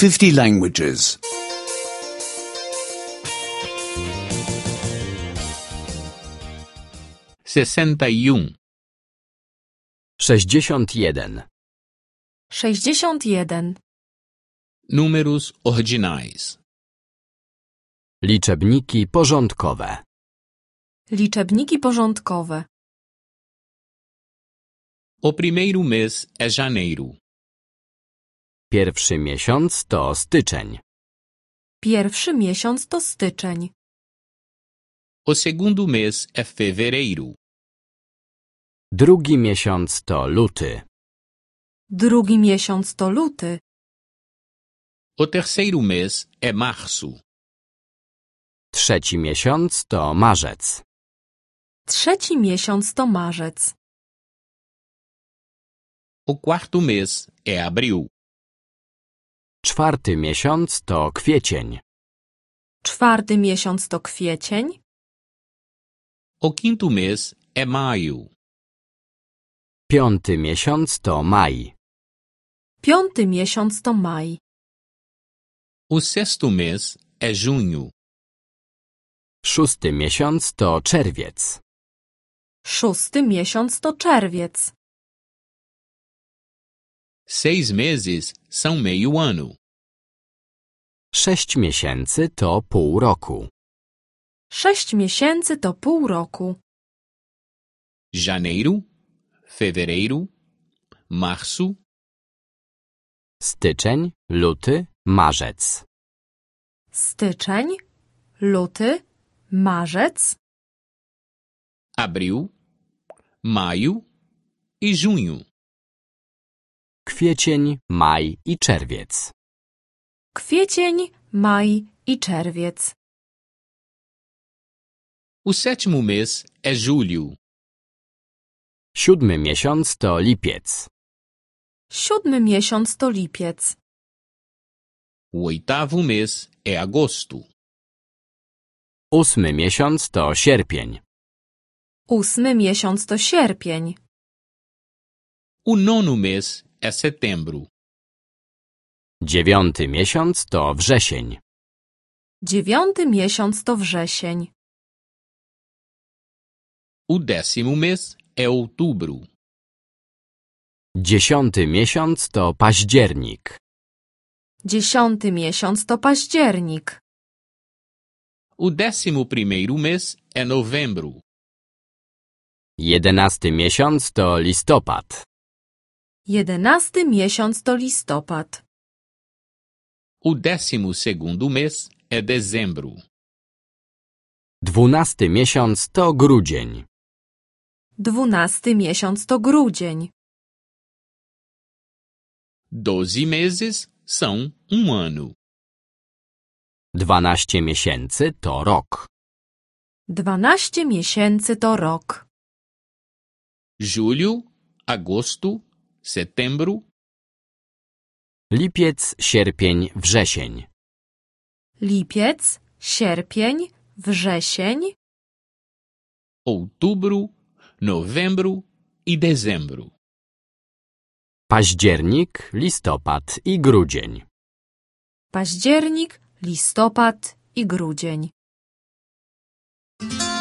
50 languages. 61. 61. 61. Números ordinais. Liczebniki porządkowe. Liczebniki porządkowe. O primeiro mês é janeiro. Pierwszy miesiąc to styczeń. Pierwszy miesiąc to styczeń. O segundo mês é fevereiro. Drugi miesiąc to luty. Drugi miesiąc to luty. O terceiro mês é março. Trzeci miesiąc to marzec. Trzeci miesiąc to marzec. O quarto mês é abril. Czwarty miesiąc to kwiecień. Czwarty miesiąc to kwiecień. O quinto mês é maio. Piąty miesiąc to maj. Piąty miesiąc to maj. O sexto mês é junho. Szósty miesiąc to czerwiec. Szósty miesiąc to czerwiec. 6 meses são meio ano. 6 miesięcy to pół roku. 6 miesięcy to pół roku. Janeiro, fevereiro, março, Styczeń, luty, marzec. Styczeń, luty, marzec, abril, maio e junho. Kwiecień, maj i czerwiec. kwiecień, maj i czerwiec. O sétimo mês é julho. Siódmy miesiąc to lipiec. Siódmy miesiąc to lipiec. O oitavo mês é agosto. Ósmy miesiąc to sierpień. Ósmy miesiąc to sierpień. O nono mês é setembro. Dziewiąty miesiąc to wrzesień. Dziewiąty miesiąc to wrzesień. O décimo mês é outubro. Dziesiąty miesiąc to październik. Dziesiąty miesiąc to październik. O décimo primeiro mês é novembro. Jedenasty miesiąc to listopad. Jedenasty miesiąc to listopad. O décimo segundo mês é dezembro. Dwunasty miesiąc to grudzień. Dwunasty miesiąc to grudzień. 12 meses são ano. 12 miesięcy to rok. 12 miesięcy to rok. Julho, agosto, setembro, Lipiec, sierpień, wrzesień. Lipiec, sierpień, wrzesień, outubro, novembro e dezembro. Październik, listopad i grudzień. październik, listopad i grudzień.